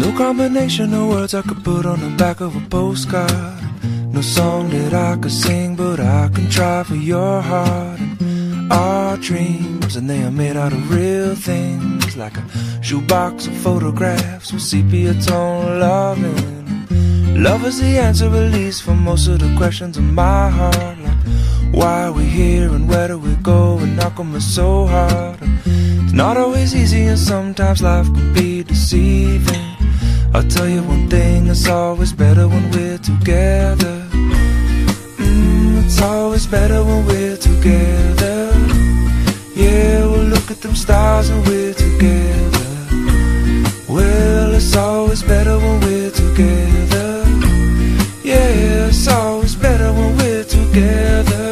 No combination of words I could put on the back of a postcard. No song that I could sing, but I can try for your heart. And our dreams, and they are made out of real things, like a shoebox of photographs with sepia tone loving. Love is the answer, at least, for most of the questions in my heart. Like, why are we here and where do we go, and how come it's so hard? It's not always easy, and sometimes life can be deceiving. I'll tell you one thing, it's always better when we're together. It's always better when we're together. Yeah, we'll look at them stars and we're together. Well, it's always better when we're together. Yeah, it's always better when we're together.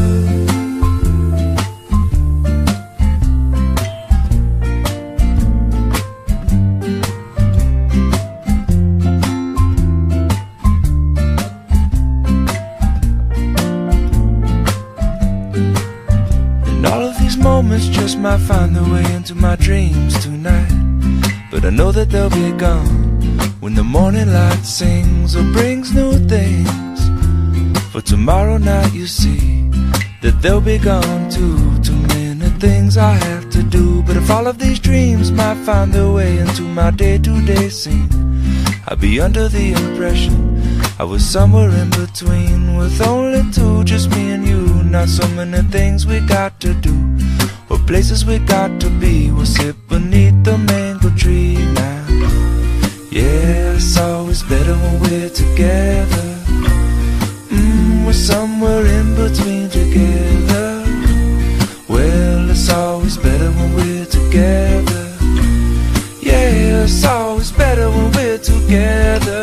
Moments just might find their way into my dreams tonight, but I know that they'll be gone when the morning light sings or brings new things. For tomorrow night you see that they'll be gone too. Too many things I have to do, but if all of these dreams might find their way into my day-to-day scene, I'd be under the impression I was somewhere in between, with only two, just me and you. Not so many things we got to do, or places we got to be. We'll sit beneath the mango tree now. Yeah, it's always better when we're together. We're somewhere in between together. Well, it's always better when we're together. Yeah, it's always better when we're together.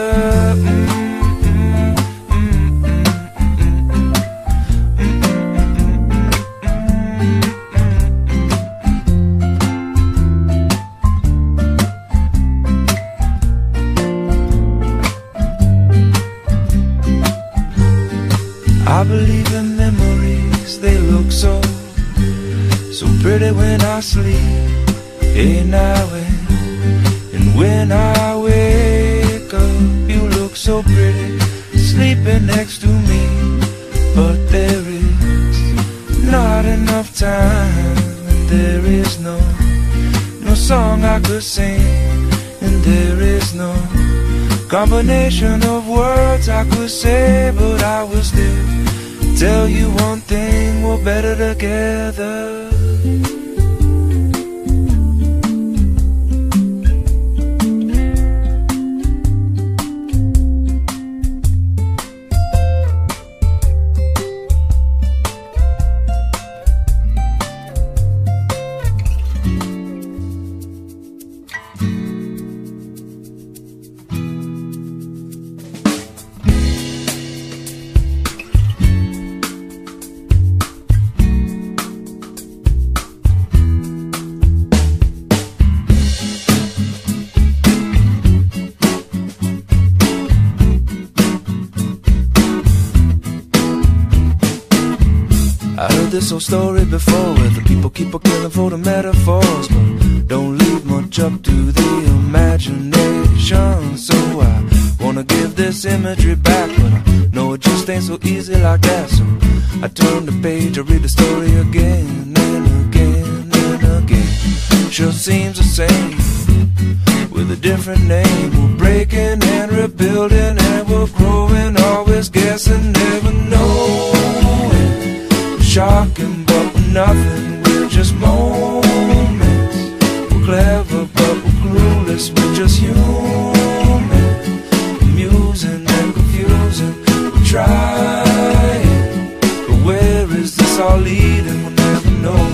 I believe in memories, they look so pretty when I sleep. Hey now and when I wake up, you look so pretty sleeping next to me. But there is not enough time, and there is no song I could sing, and there is no combination of words I could say, but I will still tell you one thing, we're better together. I heard this old story before, where the people keep on killing for the metaphors, but don't leave much up to the imagination. So I wanna give this imagery back, but I know it just ain't so easy like that. So I turn the page, I read the story again and again and again. Sure seems the same, with a different name. We're breaking and rebuilding, and we're growing, always guessing, never knowing. Shocking, but we're nothing, we're just moments. We're clever, but we're clueless, we're just human. Amusing and confusing, we're trying, but where is this all leading, we'll never know.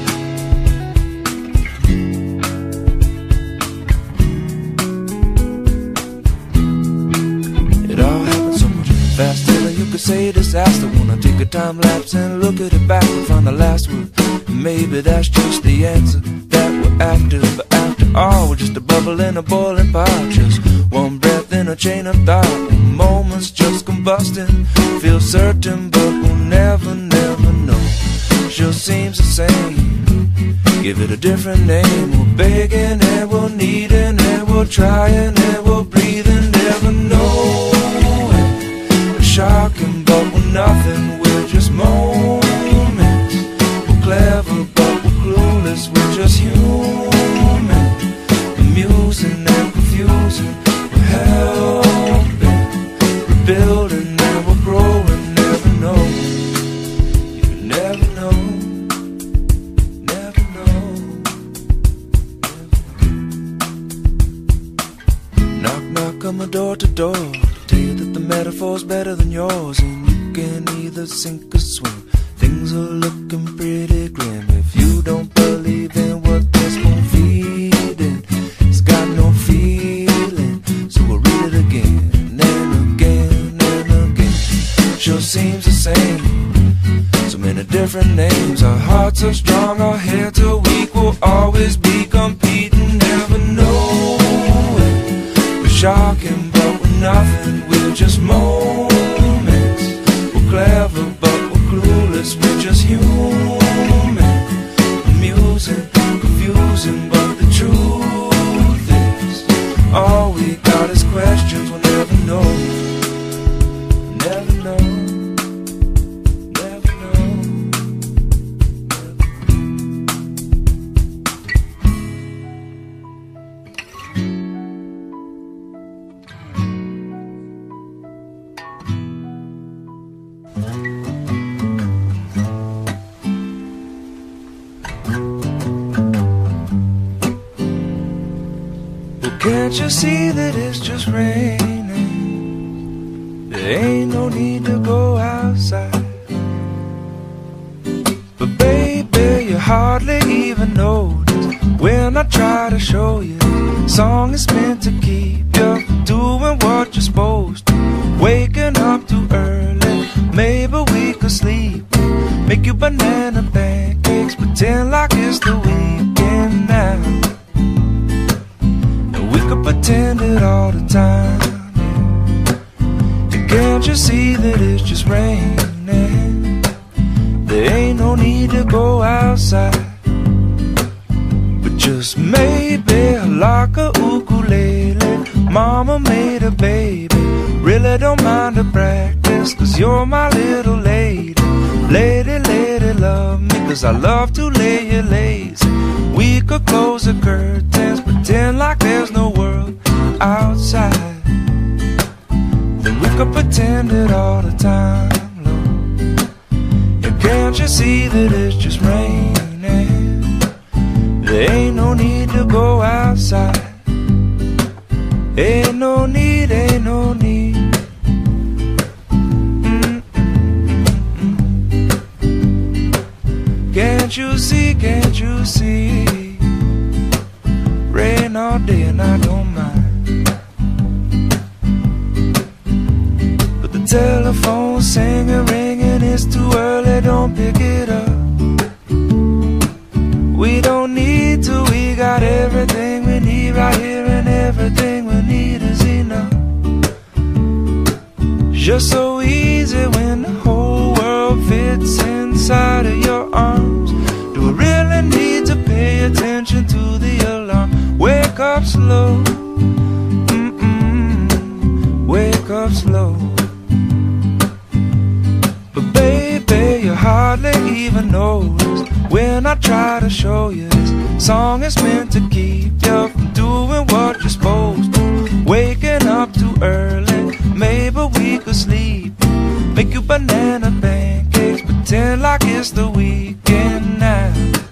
It all happened so much faster than you could say disaster. Wanna take a time lapse and look at it back and find the last word. Maybe that's just the answer that we're after. But after all, we're just a bubble in a boiling pot, just one breath in a chain of thought. Moments just combusting, feel certain, but we'll never know. Sure seems the same, give it a different name. We're begging and we're needing and we're we're trying and we're breathing, never knowing. We're shocking, but we're nothing, we're just moments. We're clever, but we're clueless, we're just human. Amusing and confusing, we're helping, rebuilding and we're growing, never know. You never know, never know, never know. Knock, knock on my door to door, tell you that the metaphor's better than yours, and you can either sink or swim. Things are looking pretty grim. If you don't believe in what they're spoon feeding, it's got no feeling. So we'll read it again and again and again. Sure seems the same, so many different names. Our hearts are strong, our heads are weak. We'll always be competing, never knowing. We're shocking, but we're nothing, we're just moments. We're clever, but we're clueless, we're just human. Amusing, confusing, but the truth is, all we got is questions, we'll never know. Never know, never know, well, can't you see that it's just raining? There ain't no need to go outside. But baby, you hardly even notice when I try to show you. Song is meant to keep you doing what you're supposed to. Waking up too early, maybe we could sleep. Make you banana pancakes, pretend like it's the weekend now. And we could pretend it all the time. And can't you see that it's just raining? There ain't no need to go outside. But just maybe like a ukulele, mama made a baby. Really don't mind the practice, cause you're my little lady. Lady, lady, love me, cause I love to lay you lazy. We could close the curtains, pretend like there's no world outside. Then we could pretend it all the time, Lord. And can't you see that it's just raining? There ain't no need to go outside. Ain't no need, ain't no need. Can't you see, can't you see? Rain all day and I don't mind. But the telephone's singing, ringing, it's too early, don't pick it up. We don't need to, we got everything we need right here, and everything we need is enough. Just so easy when the whole world fits inside of your arms. Do I really need to pay attention to the alarm? Wake up slow, wake up slow. But baby, you hardly even notice when I try to show you this song is meant to keep you from doing what you're supposed to. Waking up too early, maybe we could sleep. Make you banana pancakes, pretend like it's the weekend now.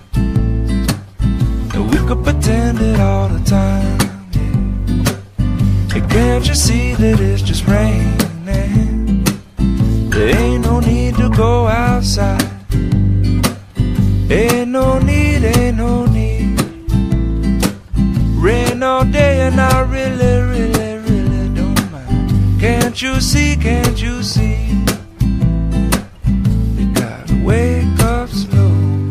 And we could pretend it all the time, yeah. And can't you see that it's just raining? There ain't no need to go outside. Ain't no need, ain't no need. Rain all day and I really, really, really don't mind. Can't you see, can't you see? You gotta wake up slow.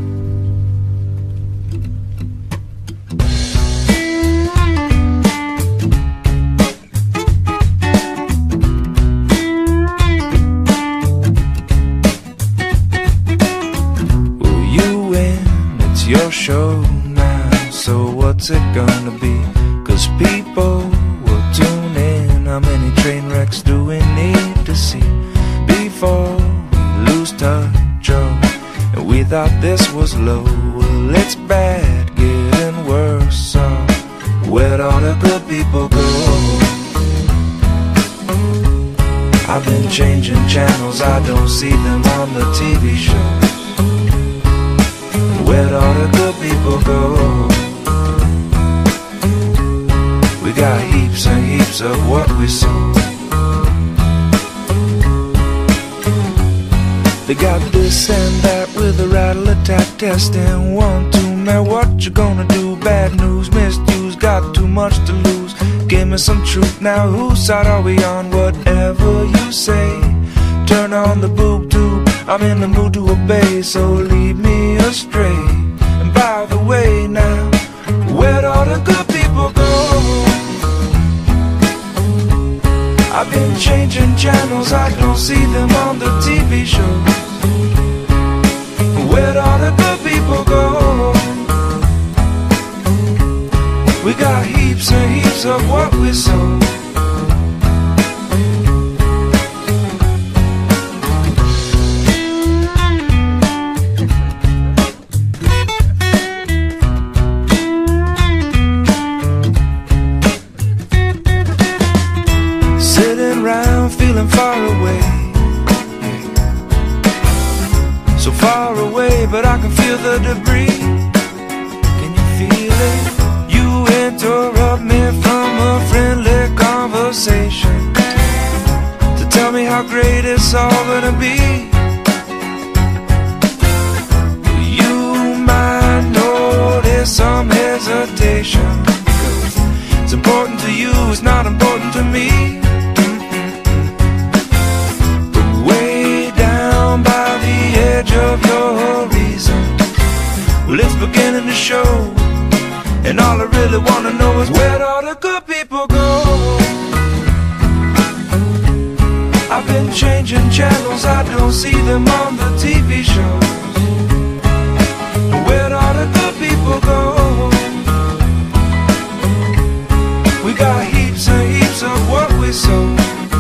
Well, you win, it's your show now, so what's it gonna be? 'cause people will tune in. How many train wrecks do we need to see before we lose touch? Oh, and we thought this was low. Well, it's bad, getting worse. So where'd all the good people go? I've been changing channels, I don't see them on the TV shows. Where'd all the good people go? We got heaps and heaps of what we sold. They got this and that with a rattle attack test and 1, 2, man, what you gonna do? Bad news, misused, got too much to lose. Give me some truth now, whose side are we on? Whatever you say, turn on the boob tube, I'm in the mood to obey, so lead me astray. And by the way now, where'd all the good people go? I've been changing channels, I don't see them on the TV shows. Where'd all the good people go? We got heaps and heaps of what we sold. Sitting around feeling far away, so far away, but I can feel the debris. Can you feel it? You interrupt me from a friendly conversation to tell me how great it's all gonna be. You might notice some hesitation, because it's important to you, it's not important to me. But way down by the edge of your reason, well, it's beginning to show. And all I really wanna know is where'd all the good people go? I've been changing channels, I don't see them on the TV shows. Where'd all the good people go? We got heaps and heaps of what we sold.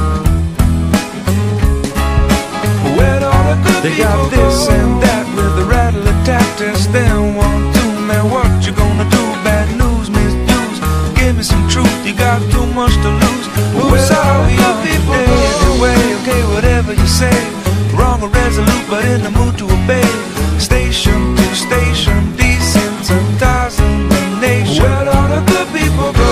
Where'd all the good people go? They got this and that with the rattle attack test. Then 1, 2, man, what you gonna do? Bad news, misuse, give me some truth, you got too much to lose. Who's all good people go? Anyway, okay, whatever you say, wrong or resolute, but in the mood to obey. Station to station, desensitizing the nation. Where'd all the good people go?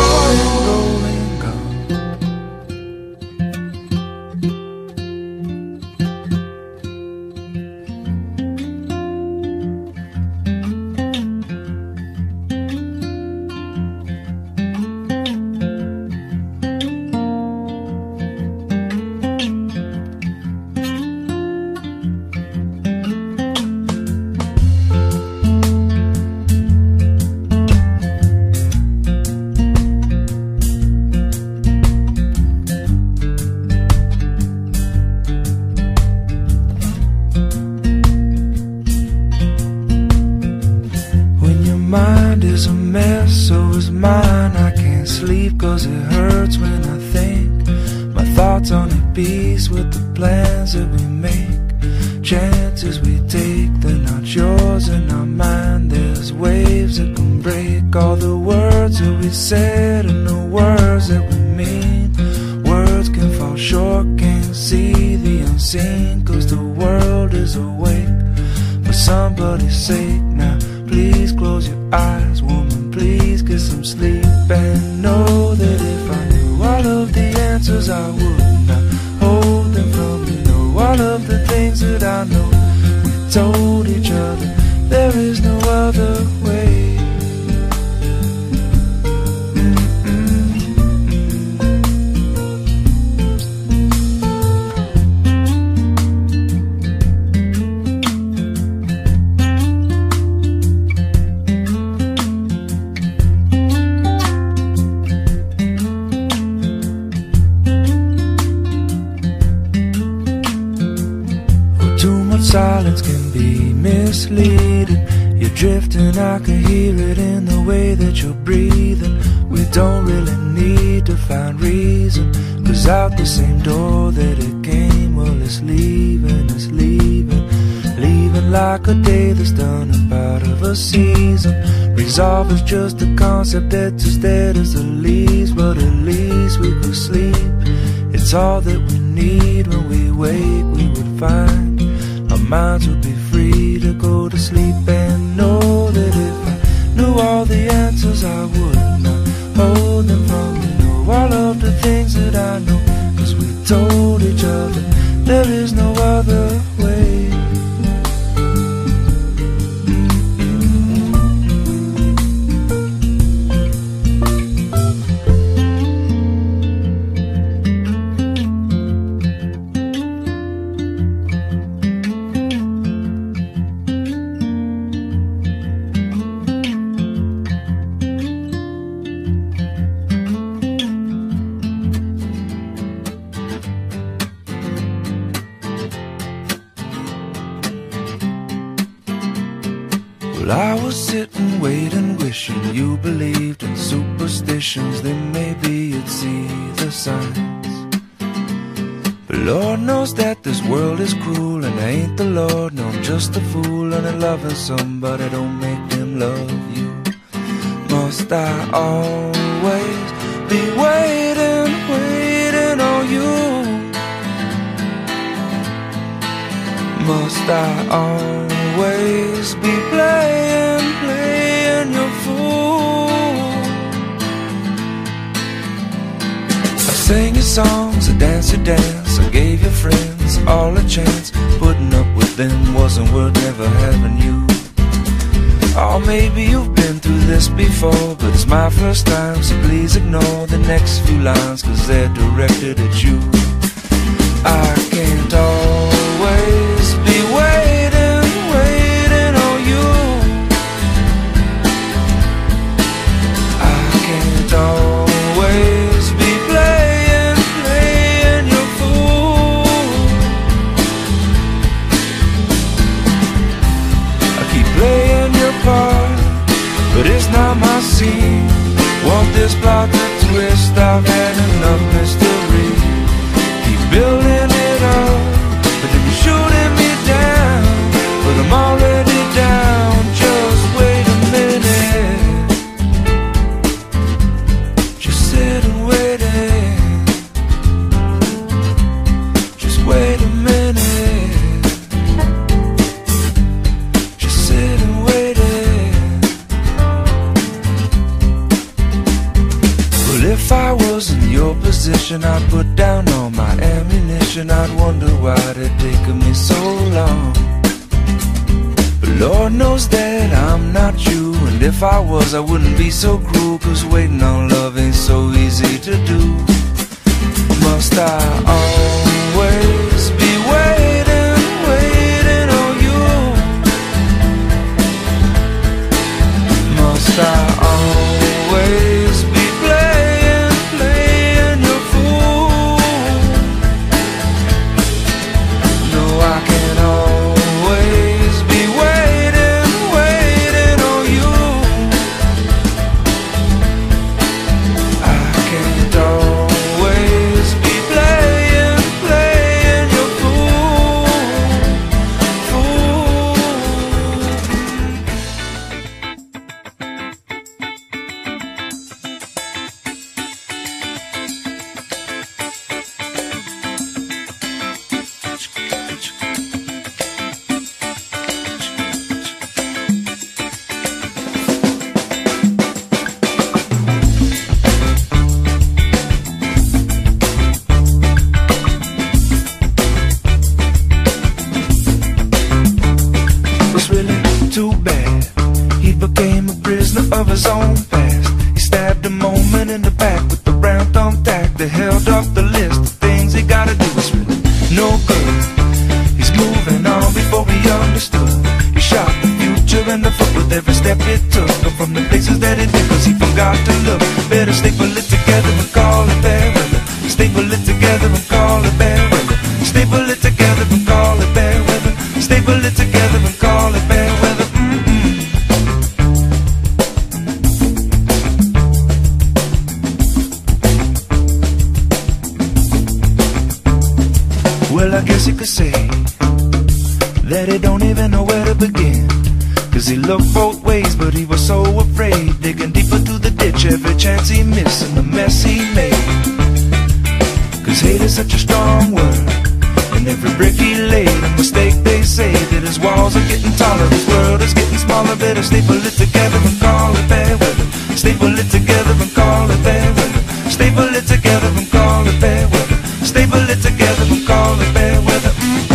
Mind is a mess, so is mine. I can't sleep 'cause it hurts when I think. My thoughts aren't at peace with the plans that we make. Chances we take, they're not yours and not mine. There's waves that can break all the words that we said and the words that we mean. Words can fall short, can't see the unseen, 'cause the world is awake for somebody's sake. Now please close your eyes, woman, please get some sleep. And know that if I knew all of the answers, I would not hold them from you. Know all of the things that I know we told each other, there is no other way. Silence can be misleading. You're drifting, I can hear it in the way that you're breathing. With don't really need to find reason, 'cause out the same door that it came, well, it's leaving, it's leaving. Leaving like a day that's done up out of a season. Resolve is just a concept that's as dead as the leaves, but at least we could sleep. It's all that we need. When we wake we would find our minds would be free to go to sleep and know that if I knew all the answers I would not hold them from you. Know all of the things that I know, 'cause we told each other there is no other way. Well, I was sitting, waiting, wishing you believed in superstitions. Then maybe you'd see the signs. But Lord knows that this world is cruel, and I ain't the Lord, no, I'm just a fool. And loving somebody don't make them love you. Must I always be waiting, waiting on you? Must I always be playing, playing your fool? I sang your songs, I danced your dance, I gave your friends all a chance. Putting up with them wasn't worth never having you. Oh, maybe you've been through this before, but it's my first time, so please ignore the next few lines, 'cause they're directed at you. I can't always be waiting, waiting on you. I can't always be playing, playing your fool. I keep playing your part, but it's not my scene. Want this plot to twist, I've had enough mystery. Keep building it up, but then you're shooting me down. But I'm already down, just wait a minute. Just sit and wait it. Just wait a minute. Just sit and wait it. Well, if I was in your position, I'd put down all my ammunition. I'd wonder why it taken me so long. But Lord knows that I'm not you, and if I was, I wouldn't be so cruel, 'cause waiting on love ain't so easy to do. Must I always be waiting, waiting on you? Must I always be playing, playing your fool? No, I can always be waiting, waiting on you. I can't always be playing, playing your fool, fool. It's really too bad. He became a prisoner of his own past. He stabbed a moment in the back with the round thumbtack that held off the list of things he gotta do. It's really no good. He's moving on before he understood. He shot the future in the foot with every step it took. And from the places that it did, 'cause he forgot to look. Better staple it together and call it bad weather. Staple it together and call it bad weather. Staple it together and call it bad weather. Staple it together and call it bad weather. that he don't even know where to begin. Cause he looked both ways, but he was so afraid, digging deeper to the ditch every chance he missed and the mess he made. Cause hate is such a strong word, and every brick he laid a mistake. They say that his walls are getting taller, his world is getting smaller. Better staple it together and call it bad weather. Staple it together and call it bad weather. Staple it together and call it bad weather. Staple it together and call it bad weather.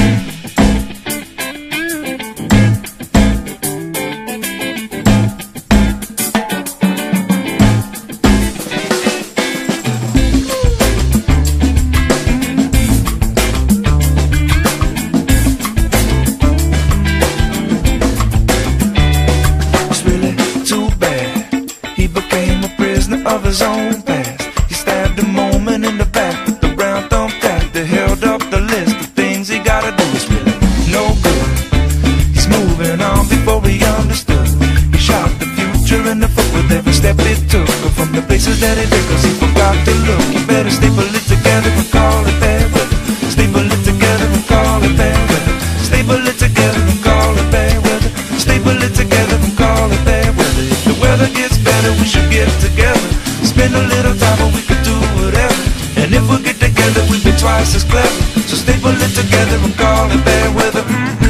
Of his own past, he stabbed a moment in the back with the brown thumb tack that held up the list of things he gotta do. Is really no good. He's moving on before he understood. He shot the future in the foot with every step he took, but from the places that he took, 'cause he forgot to look. You better staple it together and call it bad weather. Staple it together and call it bad weather. Staple it together and call it bad weather. Staple it together and call it bad weather. If the weather gets better, we should get together. Spend a little time, but we could do whatever. And if we get together, we'd be twice as clever. So staple it together and call it bad weather.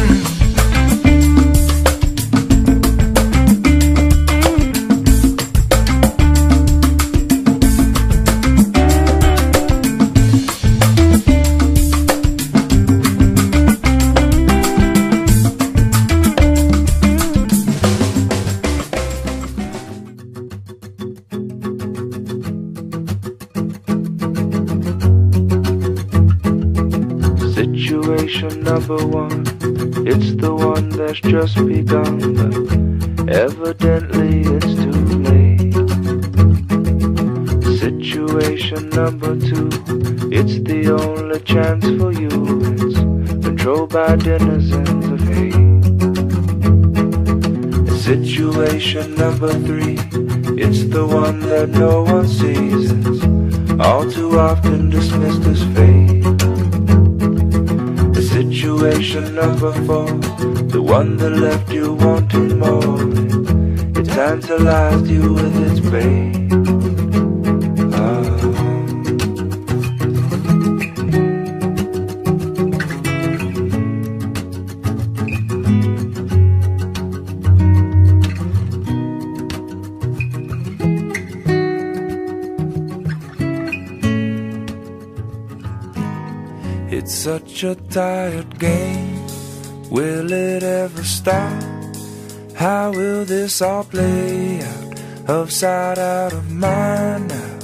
Situation number one, it's the one that's just begun, but evidently it's too late. Situation number two, it's the only chance for you. It's controlled by denizens of hate. Situation number three, it's the one that no one sees. It's all too often dismissed as fate. Situation number four, the one that left you wanting more. It tantalized you with its bait. It's such a tired game. Will it ever stop? How will this all play out? Of sight, out of mind now.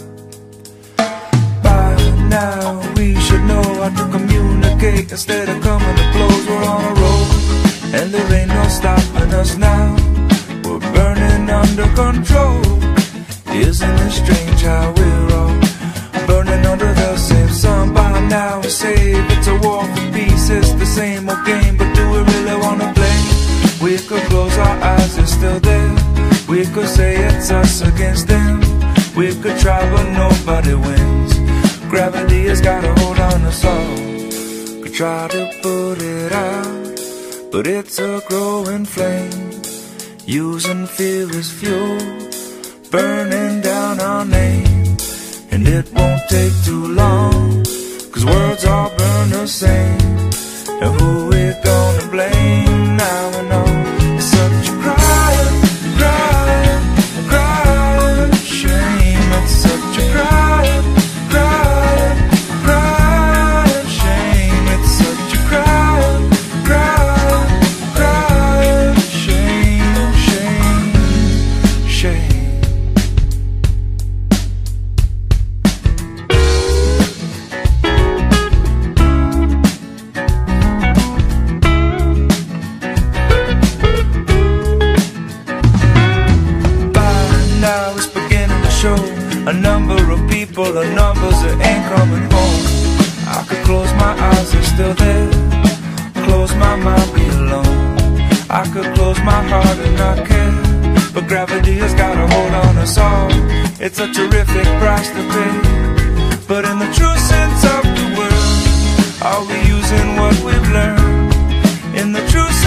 By now we should know how to communicate. Instead of coming to blows, we're on a roll, and there ain't no stopping us now. We're burning under control. Isn't it strange how we're all burning under the same sun? By now we say it's a war for peace. It's the same old game, but do we really wanna play? We could close our eyes, it's still there. We could say it's us against them. We could try, but nobody wins. Gravity has got a hold on us all. Could try to put it out, but it's a growing flame. Using fear as fuel, burning down our name. And it won't take too long, 'cause words all burn the same. And who we gonna blame? Now I know it's such a crying, crying, crying shame. It's such a crying, crying, crying shame. It's such a crying, crying, crying shame, shame, shame. A number of people, the numbers that ain't coming home. I could close my eyes, they're still there. Close my mind, be alone. I could close my heart and not care. But gravity has got a hold on us all. It's a terrific price to pay. But in the true sense of the word, are we using what we've learned? In the true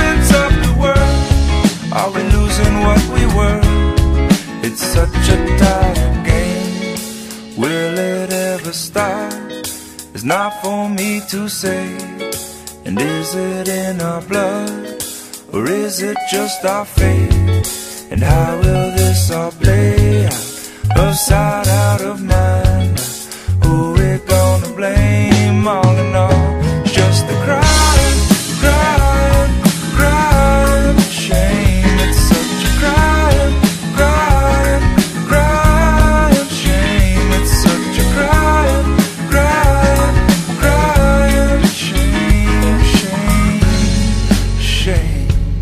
for me to say? And is it in our blood, or is it just our fate? And how will this all play out? Of sight, out of mind. Who we gonna blame? All in all, it's just a crying, crying, crying shame. It's such a crying, crying, crying shame. It's such a crying, crying, crying shame, shame, shame.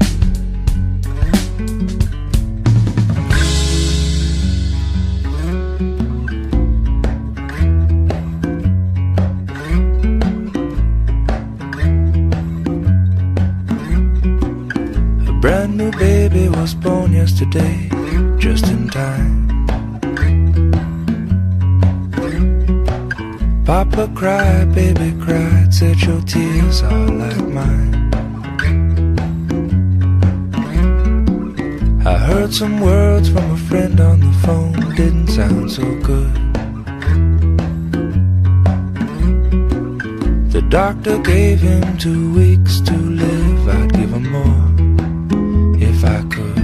Brand new baby was born yesterday, just in time. Papa cried, baby cried, said your tears are like mine. I heard some words from a friend on the phone, didn't sound so good. The doctor gave him 2 weeks to live, I'd give him more if I could.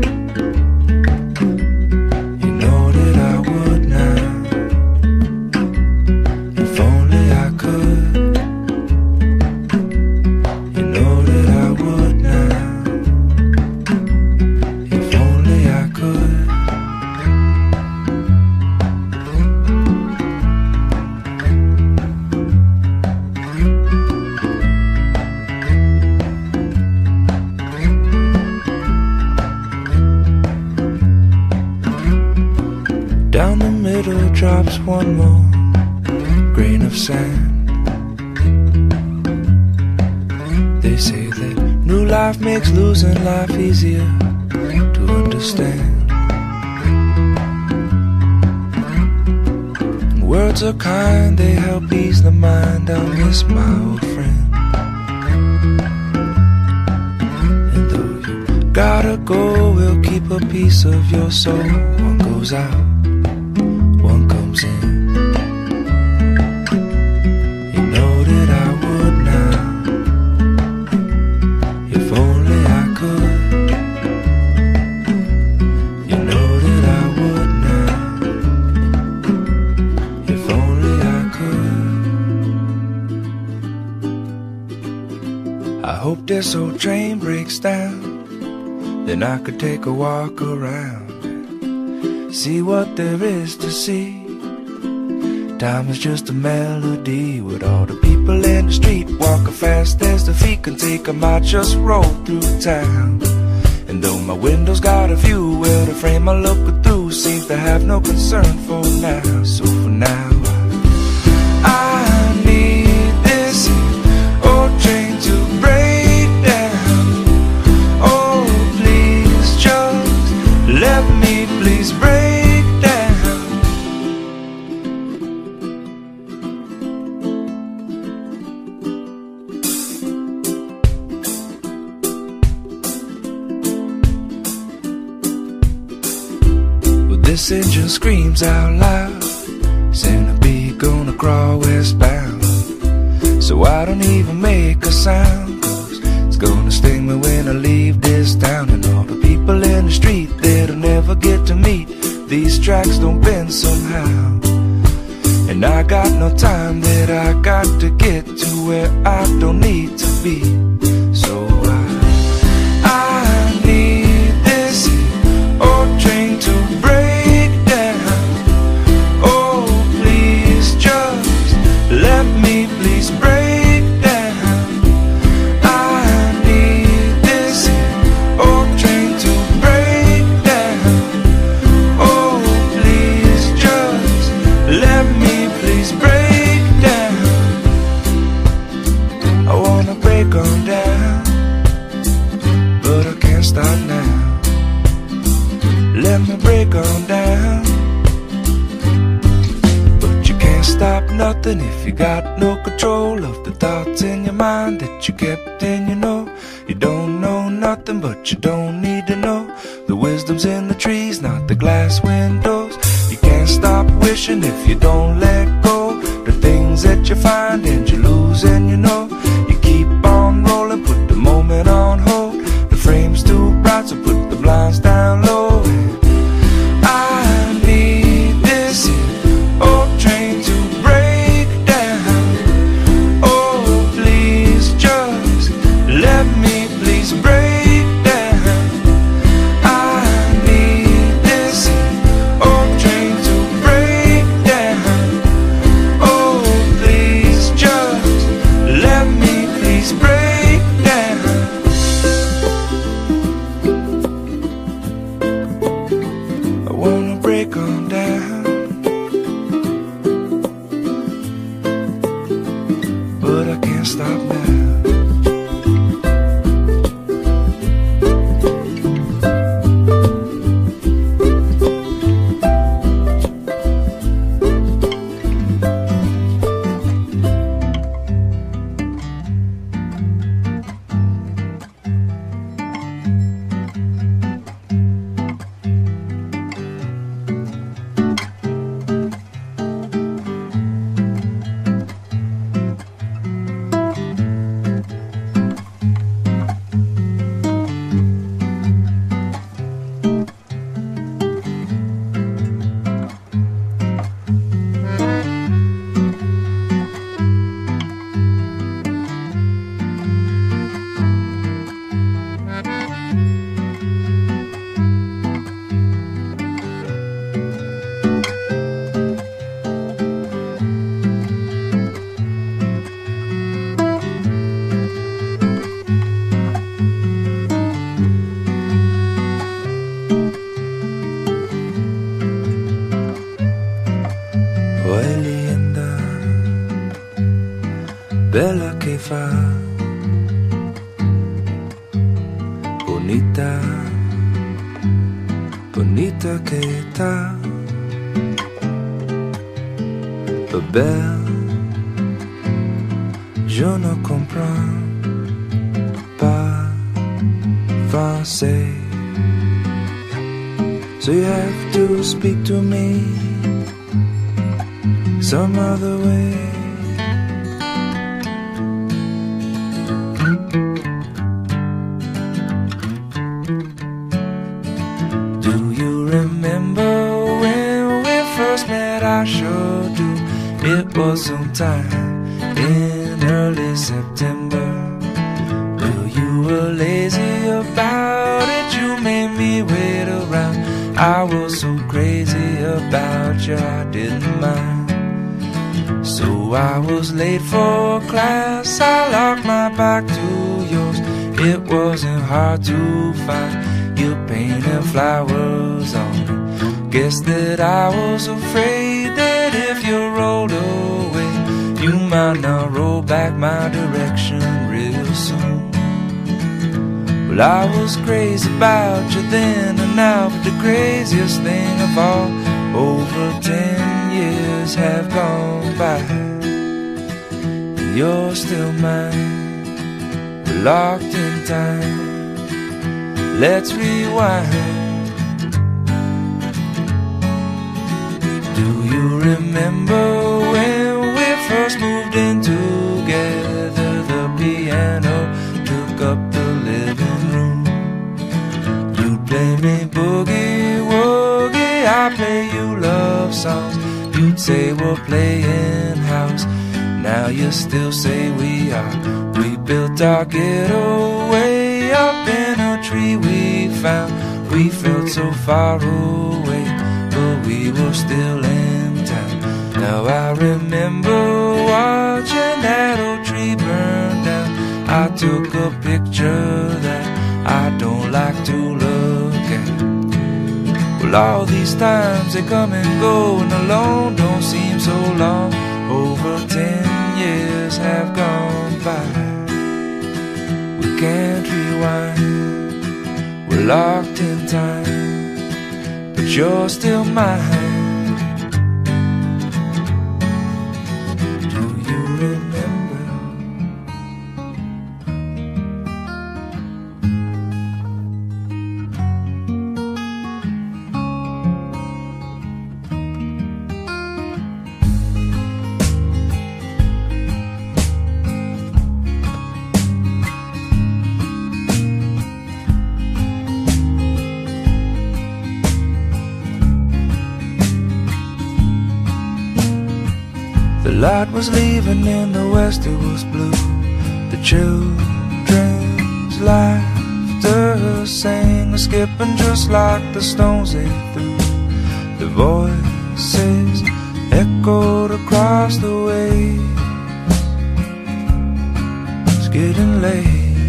You know that I would now, if only I could. You know that I would now, if only I could. Down the middle drops one more grain of sand. They say that new life makes losing life easier to understand. Words are kind, they help ease the mind. I miss my old friend. And though you gotta go, we'll keep a piece of your soul. One goes out, one comes in. You know that I would now, if only I could. You know that I would now, if only I could. I hope this old train breaks down, then I could take a walk around, see what there is to see. Time is just a melody, with all the people in the street walking fast as the feet can take 'em. I just roll through town, and though my window's got a view, well, the frame I'm looking through seems to have no concern for now. So for now, I need this old train to break down. Oh, please just let me please break down. Well, this engine screams out loud, centipede gonna crawl westbound. So I don't even make a sound, 'cause it's gonna sting me when I leave this town. And all the people in the street that'll never get to meet, these tracks don't bend somehow. And I got no time that I got to get to where I don't need to be. So I need this old train to break down. Oh, please just let me please break down. I need this old train to break down. Oh, please just let me please break down. I wanna break on down, but I can't stop now. Let me break on down, but you can't stop nothing if you got no control of the thoughts in your mind that you kept in. You know, you don't know nothing, but you don't need to know. The wisdom's in the trees, not the glass windows. You can't stop wishing if you don't let go. The things things that you find and you lose, and you know you keep on rolling, put the moment on hold. The frame's too bright, so put the blinds down low. I need this old train to break down. Oh, please just let me please break down. I need this old train to break down. Oh, please just let me please break down. I wanna break on down, but I can't stop now. Oi, linda, bella che fa, bonita, bonita che ta, belle, je ne comprends pas français, so you have to speak to me some other way. Do you remember when we first met? I sure do. It was sometime in early September. Well, you were lazy about it, you made me wait around. I was so crazy about you, I didn't mind. So I was late for class, I locked my back to yours. It wasn't hard to find, you painted flowers on me. Guess that I was afraid that if you rolled away, you might not roll back my direction real soon. Well, I was crazy about you then and now, but the craziest thing of all, over 10 years have gone by. You're still mine, we're locked in time. Let's rewind. Do you remember when we first moved in together? The piano took up the living room. You play me boogie woogie, I play you love songs. You'd say we're playing house, now you still say we are. We built our ghetto way up in a tree we found. We felt so far away, but we were still in town. Now I remember watching that old tree burn down. I took a picture that I don't like to look at. Well, all these times they come and go, and alone don't seem so long. Over 10 years have gone by. We can't rewind, we're locked in time, but you're still mine. Do you remember? light was leaving in the west, it was blue. The children's laughter sang, skipping just like the stones they threw. The voices echoed across the waves. It's getting late,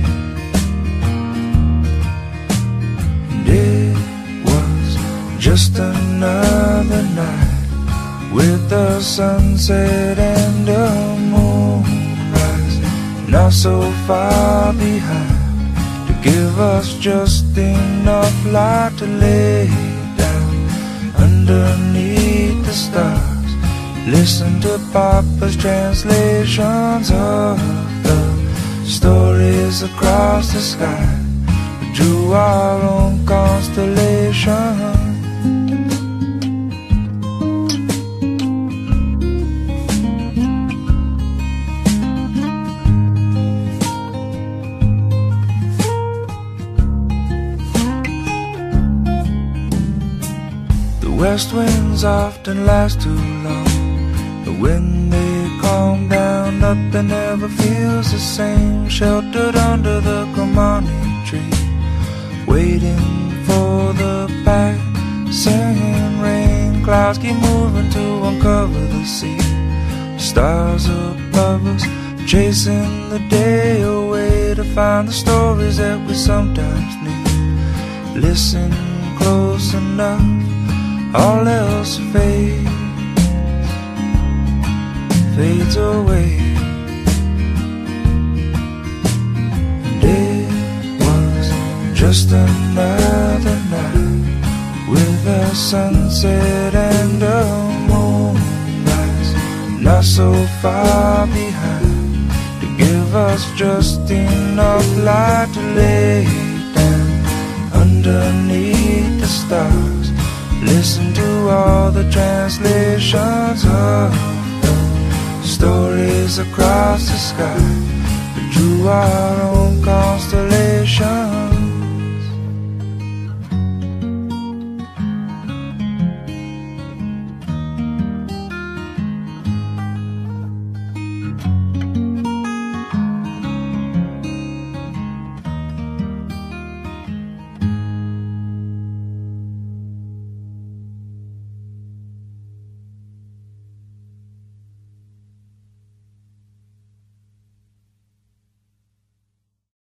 and it was just another night with the sunset and the moonrise, not so far behind to give us just enough light to lay down underneath the stars. Listen to Papa's translations of the stories across the sky. We drew our own constellation. West winds often last too long, but when they calm down, nothing ever feels the same. Sheltered under the Kamani tree, waiting for the passing rain. Clouds keep moving to uncover the sea. Stars above us, chasing the day away to find the stories that we sometimes need. Listen close enough, all else fades away. And it was just another night with a sunset and a moonrise, not so far behind to give us just enough light to lay down underneath the stars. Listen to all the translations of the stories across the sky. We drew our own constellation.